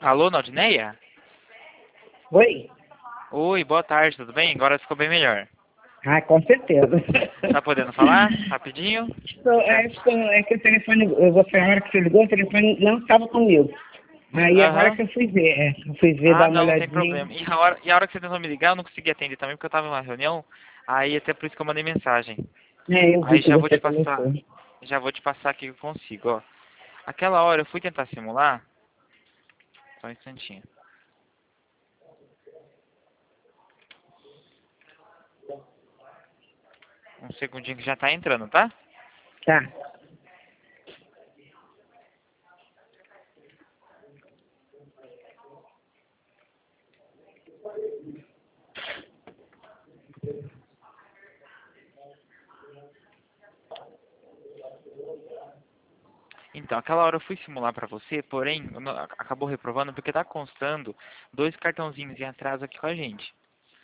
Alô, Naldineia? Oi? Oi, boa tarde, tudo bem? Agora ficou bem melhor. Ah, com certeza. Tá podendo falar? Rapidinho? Tá. É que o telefone, você, a hora que você ligou, o telefone não estava comigo. Aí agora Aham. que eu fui ver, eu fui ver, Ah, dar uma não, não tem olhadinha. problema. E a hora que você tentou me ligar, eu não consegui atender também, porque eu tava em uma reunião. Aí até por isso que eu mandei mensagem. É, eu vi Aí que já vou você te passar. colocou. Já vou te passar aqui que eu consigo, ó. Aquela hora eu fui tentar simular. Só um instantinho. Um segundinho que já tá entrando, tá? Tá. Então, aquela hora eu fui simular pra você, porém, acabou reprovando porque tá constando 2 cartãozinhos em atraso aqui com a gente.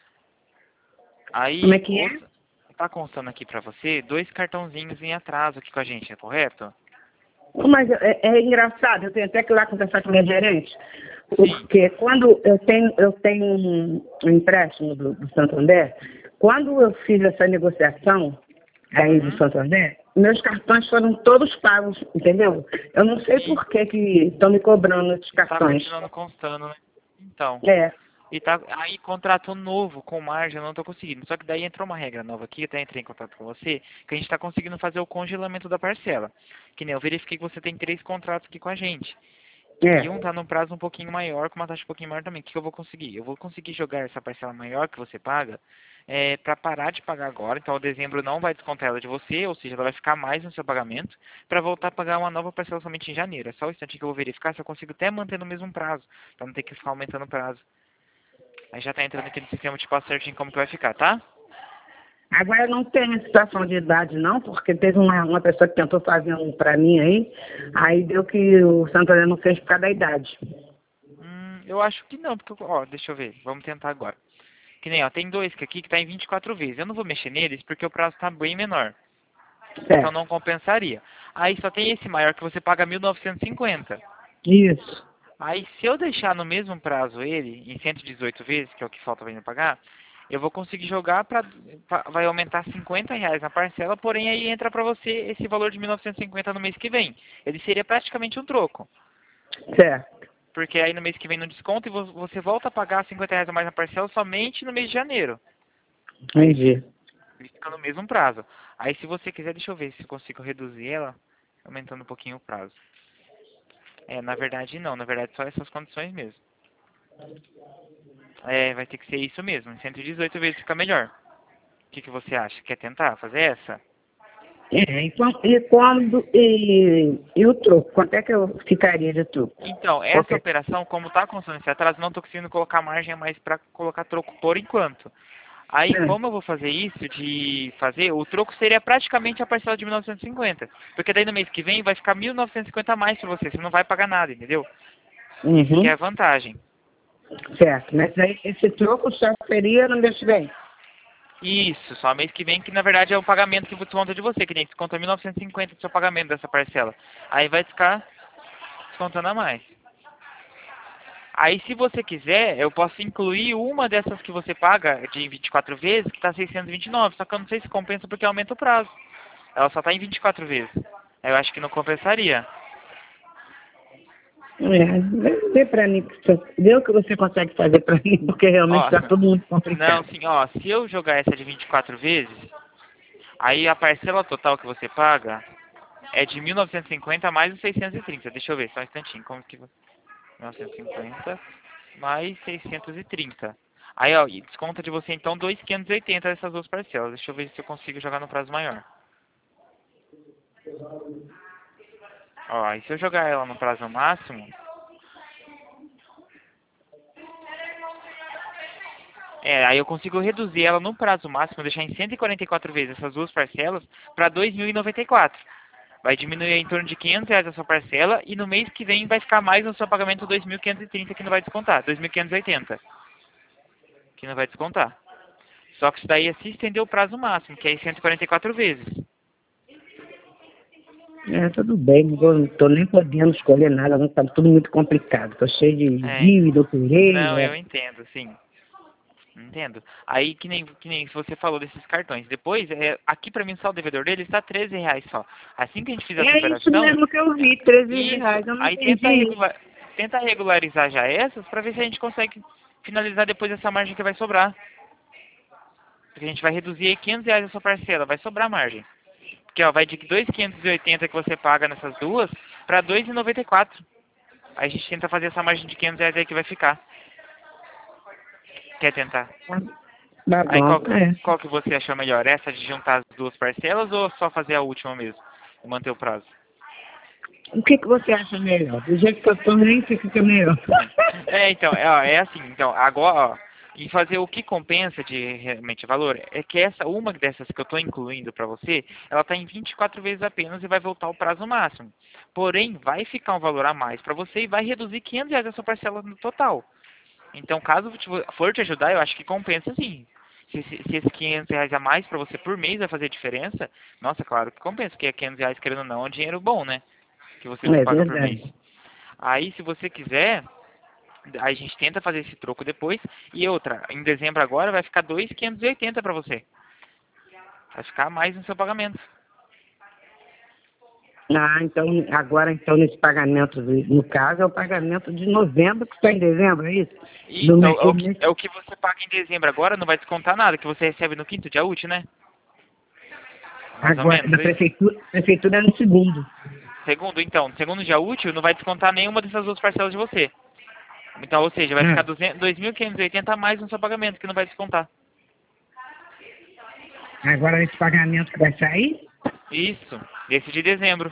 Como é Aí, que é? tá constando aqui pra você 2 cartãozinhos em atraso aqui com a gente, é correto? Mas é engraçado, eu tenho até que ir lá conversar com a minha gerente, Sim. porque quando eu tenho um empréstimo do Santander, quando eu fiz essa negociação aí do Uhum. Santander, meus cartões foram todos pagos, entendeu? Eu não sei Sim. por que estão me cobrando esses Tá cartões. continuando constando, né? Então. É, E tá aí contrato novo com margem, eu não tô conseguindo. Só que daí entrou uma regra nova aqui, eu até entrei em contato com você, que a gente tá conseguindo fazer o congelamento da parcela. Que nem eu verifiquei que você tem 3 contratos aqui com a gente. E um é, tá num prazo um pouquinho maior, com uma taxa um pouquinho maior também. O que eu vou conseguir? Eu vou conseguir jogar essa parcela maior que você paga para parar de pagar agora. Então, o dezembro não vai descontar ela de você, ou seja, ela vai ficar mais no seu pagamento, para voltar a pagar uma nova parcela somente em janeiro. É só o instante que eu vou verificar se eu consigo até manter no mesmo prazo, para não ter que ficar aumentando o prazo. Aí já tá entrando aqui no sistema, eu te passo certinho como que vai ficar, tá? agora não tem situação de idade não, porque teve uma pessoa que tentou fazer um para mim aí deu que o Santander não fez por causa da idade. Eu acho que não, porque, ó, deixa eu ver, vamos tentar agora. Que nem, ó, tem dois que aqui que tá em 24 vezes. Eu não vou mexer neles porque o prazo tá bem menor. Então Certo. não compensaria. Aí só tem esse maior que você paga 1.950. Isso. Aí se eu deixar no mesmo prazo ele, em 118 vezes, que é o que falta pra mim pagar, eu vou conseguir jogar vai aumentar R$ 50 na parcela, porém aí entra pra você esse valor de 1.950 no mês que vem. Ele seria praticamente um troco. Certo. Porque aí no mês que vem no desconto e você volta a pagar R$ 50 a mais na parcela somente no mês de janeiro. Entendi. Ele fica no mesmo prazo. Aí se você quiser, deixa eu ver se eu consigo reduzir ela, aumentando um pouquinho o prazo. É, na verdade não, na verdade só essas condições mesmo. É, vai ter que ser isso mesmo, em 118 vezes fica melhor. O que você acha? Quer tentar fazer essa? E o troco? Quanto é que eu ficaria de troco? Então, essa Porque, operação, como está constando esse atraso, não estou conseguindo colocar margem a mais para colocar troco por enquanto. Aí, é, como eu vou fazer isso, de fazer, o troco seria praticamente a parcela de 1.950. Porque daí no mês que vem vai ficar 1.950 a mais para você, você não vai pagar nada, entendeu? Isso que é uhum, a vantagem. certo. Mas aí esse troco só seria no mês que vem. Isso, só mês que vem, que na verdade é o pagamento que desconta de você, que nem desconta 1.950 do seu pagamento dessa parcela. Aí vai ficar descontando a mais. Aí se você quiser, eu posso incluir uma dessas que você paga de 24 vezes, que está 629, só que eu não sei se compensa porque aumenta o prazo. Ela só está em 24 vezes. Eu acho que não compensaria. Vê pra mim, vê o que você consegue fazer pra mim, porque realmente Ó, está tudo muito não, complicado. sim, ó, se eu jogar essa de 24 vezes, aí a parcela total que você paga é de 1.950 mais os 630. Deixa eu ver, só um instantinho, como que... 1.950 mais 630. Aí, ó, e desconta de você então 2.580 dessas duas parcelas. Deixa eu ver se eu consigo jogar no prazo maior. Ó, e se eu jogar ela no prazo máximo, aí eu consigo reduzir ela no prazo máximo, deixar em 144 vezes essas duas parcelas para 2.094. Vai diminuir em torno de R$ 500 a sua parcela e no mês que vem vai ficar mais no seu pagamento 2.530 que não vai descontar, 2.580 que não vai descontar. Só que isso daí é se estender o prazo máximo, que é em 144 vezes. Tudo bem, não tô nem podendo escolher nada, não, tá tudo muito complicado. Tô cheio de É, dívida, operei, não, eu entendo, sim. Entendo. Aí, que nem você falou desses cartões. Depois, aqui pra mim só o devedor dele está R$ 13 só. Assim que a gente fizer essa É isso operação, mesmo que eu vi, 13 isso. reais, eu não Aí entendi. tenta regularizar já essas pra ver se a gente consegue finalizar depois essa margem que vai sobrar. Porque a gente vai reduzir aí R$ 500 a sua parcela, vai sobrar margem. Porque ó, vai de 2.580 que você paga nessas duas pra 2,94. Aí a gente tenta fazer essa margem de R$ 500 aí que vai ficar. Quer tentar? Tá Aí bom, qual que você achou melhor? Essa de juntar as duas parcelas ou só fazer a última mesmo? E manter o prazo? O que você acha melhor? Do jeito que eu tô, nem sei o que é melhor. Então, é assim, então, agora, ó, e fazer o que compensa de realmente valor é que uma dessas que eu estou incluindo para você, ela está em 24 vezes apenas e vai voltar ao prazo máximo. Porém, vai ficar um valor a mais para você e vai reduzir R$ 500 a sua parcela no total. Então, caso for te ajudar, eu acho que compensa sim. Se esses R$ 500 a mais para você por mês vai fazer diferença, nossa, claro que compensa, porque R$ 500, querendo ou não, é um dinheiro bom, né? Que você não É paga por mês. verdade. Aí, se você quiser, a gente tenta fazer esse troco depois. E outra, em dezembro agora vai ficar 2.580 para você. Vai ficar mais no seu pagamento. Então, agora, então, nesse pagamento, no caso, é o pagamento de novembro que está em dezembro, é isso? Isso, Do é mês, o, é o que, é o que você paga em dezembro agora, não vai descontar nada, que você recebe no quinto dia útil, né? Mais ou agora, menos, da é isso. prefeitura é no segundo. Segundo, então, segundo dia útil, não vai descontar nenhuma dessas duas parcelas de você. Então, ou seja, vai ficar 2.580 a mais no seu pagamento, que não vai descontar. Agora, esse pagamento que vai sair, Isso, esse de dezembro.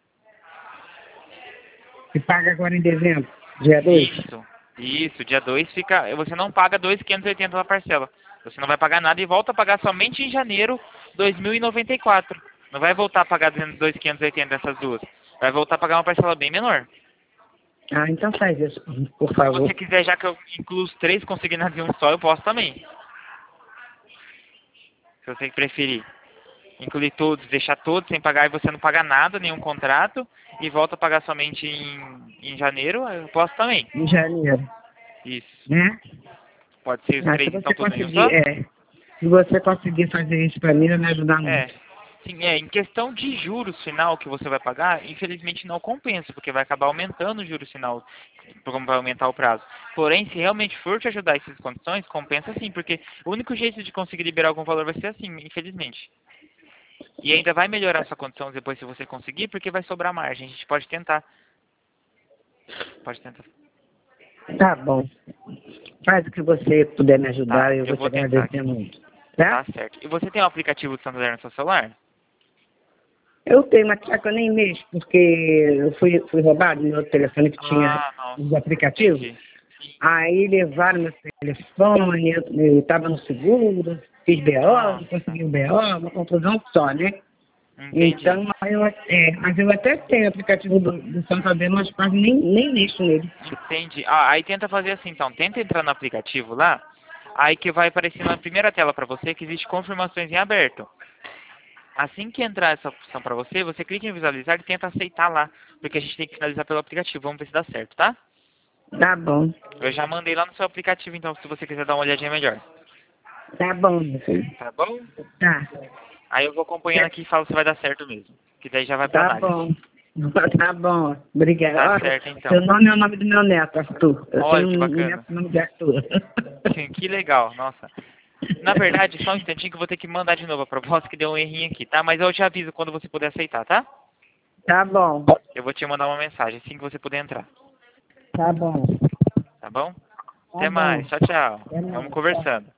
se paga agora em dezembro, dia 2. Isso, dia 2 fica. Você não paga 2.580 na parcela. Você não vai pagar nada e volta a pagar somente em janeiro 2.094. Não vai voltar a pagar 2.580 essas duas. Vai voltar a pagar uma parcela bem menor. Então faz isso, por Se você favor. quiser, já que eu incluo os três consignados em um só, eu posso também. Se você preferir. Incluir todos, deixar todos sem pagar e você não paga nada, nenhum contrato, e volta a pagar somente em janeiro, eu posso também. Em janeiro, Isso. né? Pode ser os Se três, então, você tudo em um conseguir, só? se você conseguir fazer isso para mim, vai me ajudar É. muito. Sim, em questão de juros final que você vai pagar, infelizmente não compensa, porque vai acabar aumentando o juros final, como vai aumentar o prazo. Porém, se realmente for te ajudar essas condições, compensa sim, porque o único jeito de conseguir liberar algum valor vai ser assim, infelizmente. E ainda vai melhorar a sua condição depois se você conseguir, porque vai sobrar margem. A gente pode tentar. Pode tentar. Tá bom. Faz o que você puder me Tá, ajudar, eu eu vou te vou tentar agradecer aqui. muito. Tá? Tá certo. E você tem o aplicativo do Santander no seu celular? Eu tenho, mas só que eu nem mexo, porque eu fui roubado no meu telefone que tinha Ah, nossa. os aplicativos. Entendi. Aí levaram meu telefone, eu estava no seguro, fiz BO, não Nossa. consegui o BO, uma confusão só, né? Entendi. Então, mas eu até tenho o aplicativo do Santander, mas quase nem mexo nele. Entendi. Aí tenta fazer assim, então. Tenta entrar no aplicativo lá. Aí que vai aparecer na primeira tela para você que existe confirmações em aberto. Assim que entrar essa opção para você, você clica em visualizar e tenta aceitar lá. Porque a gente tem que finalizar pelo aplicativo. Vamos ver se dá certo, tá? Tá bom. Eu já mandei lá no seu aplicativo, então, se você quiser dar uma olhadinha melhor. Tá bom, meu filho. Tá bom? Tá. Aí eu vou acompanhando aqui e falo se vai dar certo mesmo. Que daí já vai pra Tá análise. bom. Tá bom. Obrigada. Tá Ó, certo, então. seu nome é o nome do meu neto, Arthur. Eu Olha tenho que um neto bacana. com o nome de Arthur. Sim, que legal, nossa. Na verdade, só um instantinho que eu vou ter que mandar de novo a proposta que deu um errinho aqui, tá? Mas eu te aviso quando você puder aceitar, tá? Tá bom. Eu vou te mandar uma mensagem assim que você puder entrar, Tá bom. tá bom? Tá Até bom. mais, tchau, tchau. Até Vamos mais. Tchau. conversando.